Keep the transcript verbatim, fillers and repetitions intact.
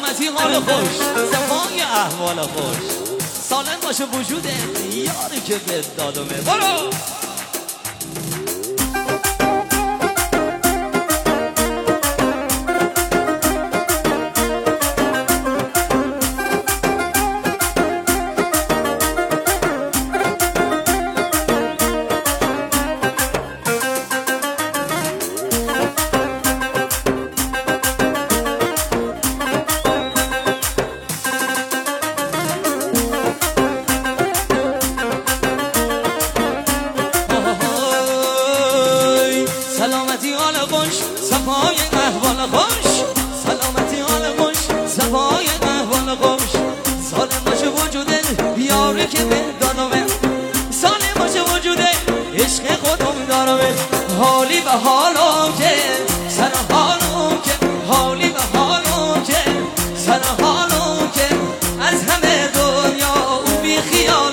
سلامتی حال خوش صفای احوال خوش سالم باشه وجود یاری که به دادمه برو سلامتی حال خوش صفای احوال خوش سلامتی حال خوش صفای احوال خوش سالم باشه وجوده یاری که به دادمه سالم باشه وجوده عشق خودم دارمه حالی به حالم که سر حالم که حالی به حالم که سر حالم که از همه دنیا او بی خیال